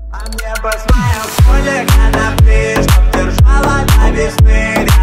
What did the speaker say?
А мне по своем поле конопли, чтоб держала до весны.